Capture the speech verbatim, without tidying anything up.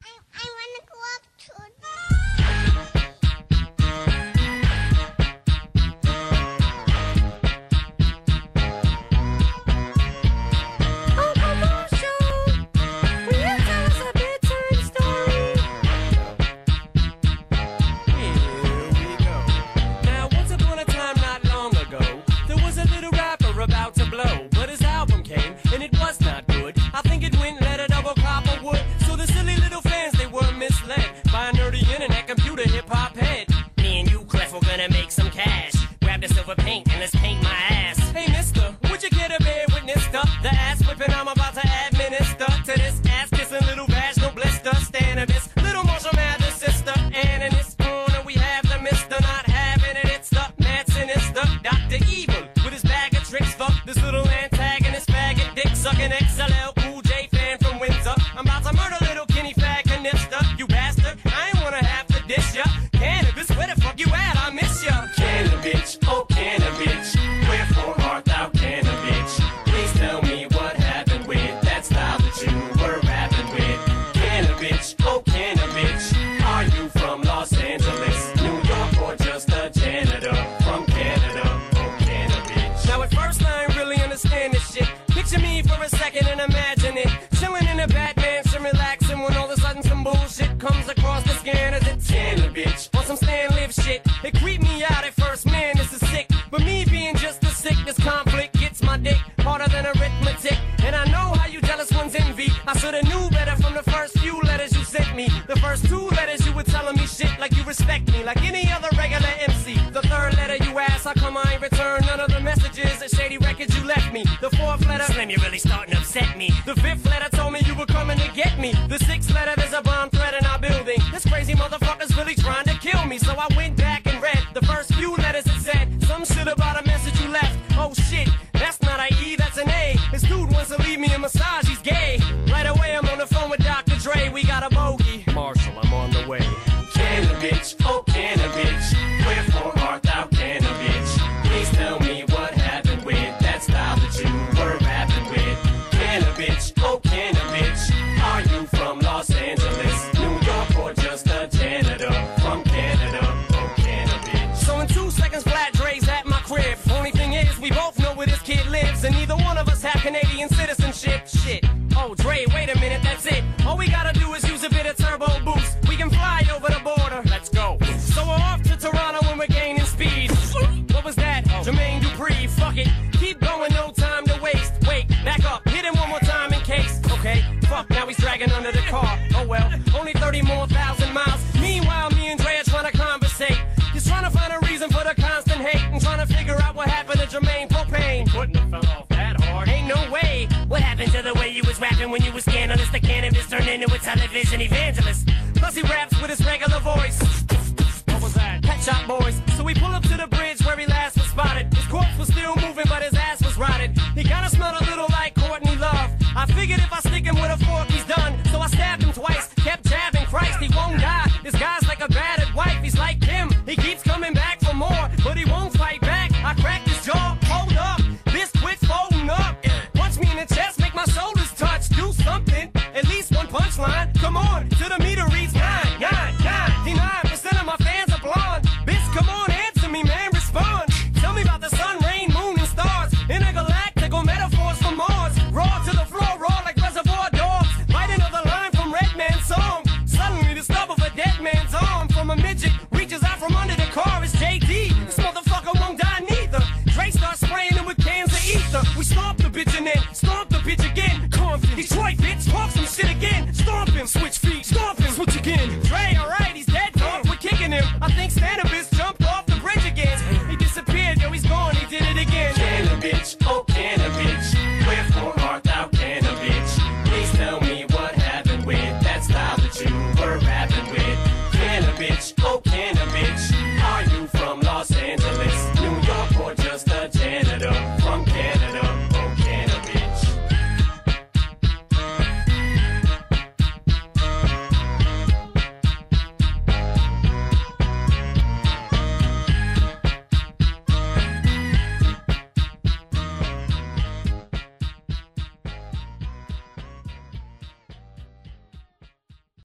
I want to go up to about to blow, but his album came and it was not good. I think it went let a double copper wood. So the silly little fans, they were misled by a nerdy internet computer hip hop head. Me and you, Clef, we're gonna make some cash. Grab the silver paint and let's paint my ass. Hey mister, would you get a bear with Mister? The ass whipping I'm about to administer to this ass kissing little vaginal blister. Stand of this little Marshall Mathers sister. And in this corner we have the Mister Not having it, it's the mad sinister Doctor Evil. Tricks, fuck this little antagonist, faggot, dick sucking X L L, Cool J fan from Windsor. I'm about to murder little Kenny Fag Canister, you bastard. I ain't wanna have to dish ya. Cannabis, where the fuck you at? I miss ya. Cannabis, oh cannabis, wherefore art thou cannabis? Please tell me what happened with that style that you were rapping with. Cannabis, oh cannabis, are you from Los Angeles, New York, or just a janitor from Canada? Now at first I ain't really understand this shit. Picture me for a second and imagine it. Chilling in a Batman, some relaxing when all of a sudden some bullshit comes across the scanner. It's Tanner, bitch, on some Stan Live shit. It creeped me out at first, man, this is sick. But me being just a sick, this conflict gets my dick harder than arithmetic. And I know how you jealous ones envy. I shoulda knew better from the first few letters you sent me. The first two letters you were telling me shit like you respect me, like any other regular M C. The third letter you asked, how come I ain't returned none of the messages and shady records you left me. The fourth letter, Slim, you're really starting to upset me. The fifth letter told me you were coming to get me. The sixth letter, there's a bomb threat in our building. This crazy motherfucker's really trying to kill me. So I went back and read the first few letters. It said some shit about a message you left. Oh shit, that's not a E, that's an A. This dude wants to leave me a massage, he's gay. Right away I'm on the phone with Doctor Dre, we got a bogey. Marshall, I'm on the way. Cannabis, oh cannabis, wherefore art thou cannabis? Please tell me what happened with that style that you were rapping with. Cannabis, oh cannabis, are you from Los Angeles, New York, or just a janitor from Canada? Oh cannabis. So in two seconds flat, Dre's at my crib. Only thing is, we both know where this kid lives, and neither one of us have Canadian citizenship. Shit. Oh Dre, wait a minute, that's it. All we gotta do is use a bit of turbo boost. We can fly over the border. Let's go. So we're off to Toronto when we're gaining speed. What was that? Oh. Jermaine Dupri, fuck it. Keep going, no time to waste. Wait, back up, hit him one more time in case. Okay, fuck, now he's dragging under the car. Oh well, only thirty more thousand miles. Meanwhile, me and Dre are trying to conversate. Just trying to find a reason for the constant hate, and trying to figure out what happened to Jermaine Propane. Wouldn't have fell off that hard. Ain't no way. What happened to the way you was rapping when you was scandalous? The cannabis turned into a television evangelist. Plus he raps with his regular voice. What was that? Pet Shop Boys. So we pull up to the bridge where he last was spotted. His corpse was still moving, but his ass was rotted. He kinda smelled a little like Courtney Love. I figured if I stick him with a fork, he's done. So I stabbed him twice, kept jabbing. Christ, he won't die. This guy's like a battered wife. He's like Kim. He keeps coming back for more, but he won't fight back. I cracked his jaw. Hold up. This quit folding up. Punch me in the chest, make my shoulders touch. Do something. At least one punchline. Come on, to the meter reads nine, nine, ninety-nine percent of my fans are blonde. Bitch, come on, answer me, man, respond. Tell me about the sun, rain, moon, and stars. Intergalactical metaphors from Mars. Raw to the floor, raw like Reservoir Dogs. Bite another line from Redman's song. Suddenly the stub of a dead man's arm from a midget reaches out from under the car. It's J D. This motherfucker won't die neither. Dre starts spraying him with cans of ether. We stomp the bitch and then stomp the bitch again. Compton, Detroit bitch, talk some shit again. Stomp him, switch feet, stomp him, switch again.